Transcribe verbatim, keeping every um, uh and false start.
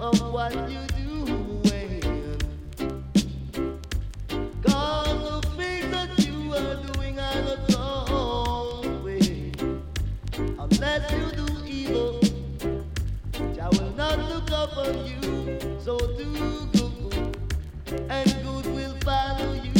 of what you're doing. 'Cause the things that you are doing are the wrong way. Unless you do evil, Jah will not look upon you. So do good, and good will follow you.